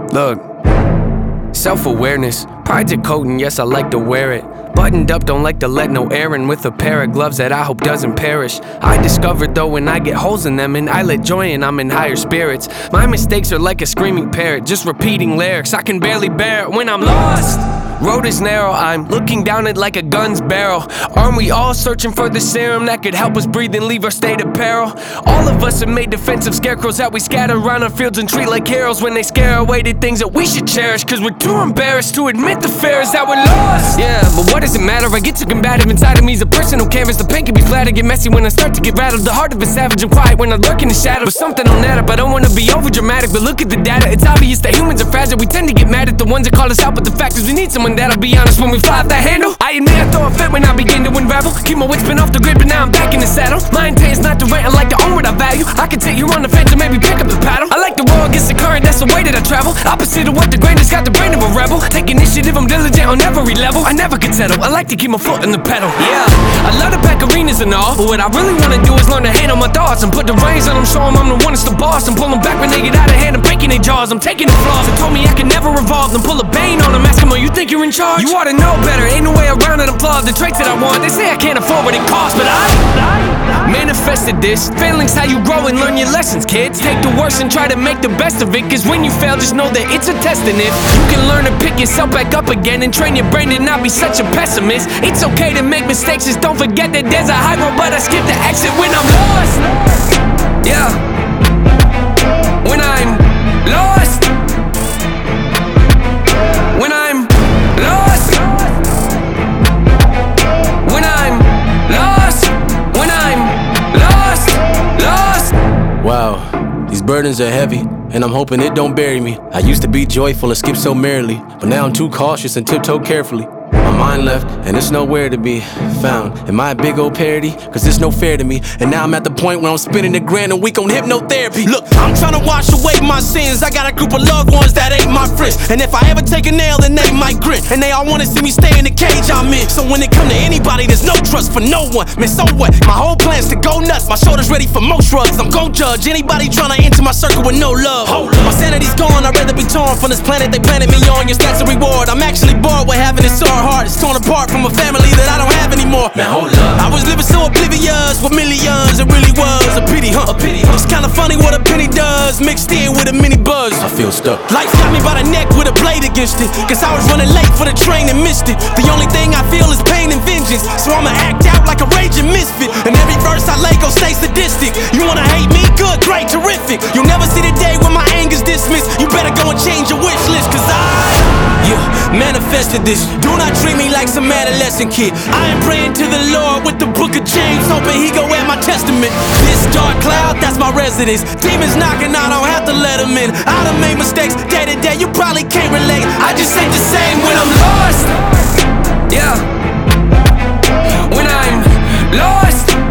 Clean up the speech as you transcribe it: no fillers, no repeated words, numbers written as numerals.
Look, self-awareness, pride's a coat and yes I like to wear it. Buttoned up, don't like to let no air in, with a pair of gloves that I hope doesn't perish. I discovered though when I get holes in them, and I let joy in, I'm in higher spirits. My mistakes are like a screaming parrot, just repeating lyrics, I can barely bear it when I'm lost. Road is narrow, I'm looking down it like a gun's barrel. Aren't we all searching for the serum that could help us breathe and leave our state of peril? All of us have made defensive scarecrows that we scatter around our fields and treat like heroes when they scare away the things that we should cherish, cause we're too embarrassed to admit the fear is that we're lost. Yeah, but what does it matter? I get too combative inside of me's a personal canvas. The pain can be flat, I get messy when I start to get rattled. The heart of a savage and quiet when I lurk in the shadow. But something on that up, I don't wanna be over dramatic, but look at the data, it's obvious that humans are fragile. We tend to get mad at the ones that call us out, but the fact is we need someone that'll be honest when we fly off that handle. I admit I throw a fit when I begin to unravel. Keep my wits spin off the grid, but now I'm back in the saddle. My intent is not to rant, I like to own what I value. I can take you on the fence and maybe pick up the paddle. I like to roll against the current, that's the way that I travel. Opposite of what the grain has, got the brain of a rebel. Take initiative, I'm diligent on every level. I never can settle, I like to keep my foot in the pedal. Yeah, I love to pack arenas and all, but what I really wanna do is learn to handle my thoughts and put the reins on them, show them I'm the one that's the boss. I'm pulling back when they get out of hand and breaking their jaws. I'm taking the flaws, they told me I can never revolve, then pull a bane on them, ask them, oh, you think you're in charge? You ought to know better, ain't no way around it. I'm flawed, the traits that I want, they say I can't afford what it costs, but I manifested this. Failing's how you grow and learn your lessons, kids. Take the worst and try to make the best of it, cause when you fail, just know that it's a test. And if you can learn to pick yourself back up again and train your brain to not be such a pessimist, it's okay to make mistakes, just don't forget that there's a high road, but I skip the exit when I'm lost. Yeah, when I'm lost. When I'm lost. When I'm lost. When I'm lost. Lost. Wow, these burdens are heavy, and I'm hoping it don't bury me. I used to be joyful and skip so merrily, but now I'm too cautious and tiptoe carefully. My mind left, and it's nowhere to be found. Am I a big old parody? Cause it's no fair to me. And now I'm at the point where I'm spending a grand a week on hypnotherapy. Look, I'm trying to wash away my sins. I got a group of loved ones that ain't my friends, and if I ever take a nail, then they might grin. And they all wanna see me stay in the cage I'm in. So when it come to anybody, there's no trust for no one. Man, so what? My whole plan's to go nuts. My shoulder's ready for most shrugs. I'm gon' judge anybody trying to enter my circle with no love. My sanity's gone, I'd rather be torn from this planet they planted me on. Your stats a reward. I'm actually bored with having it so hard. It's torn apart from a family that I don't have anymore. Man, hold up. I was living so oblivious with millions. It really was a pity, huh? It's kinda funny what a penny does, mixed in with a mini buzz. I feel stuck. Life got me by the neck with a blade against it, cause I was running late for the train and missed it. The only thing I feel is pain and vengeance, so I'ma act out like a raging misfit. And every verse I lay gon' stay sadistic. You wanna hate me? Good, great, terrific. You'll never see the day when my anger's dismissed. You better go and change your wish list, cause manifested this. Do not treat me like some adolescent kid. I am praying to the Lord with the book of James, hoping he go at my testament. This dark cloud, that's my residence. Demons knocking, I don't have to let them in. I done made mistakes day to day, you probably can't relate. I just ain't the same when I'm lost. Yeah, when I'm lost.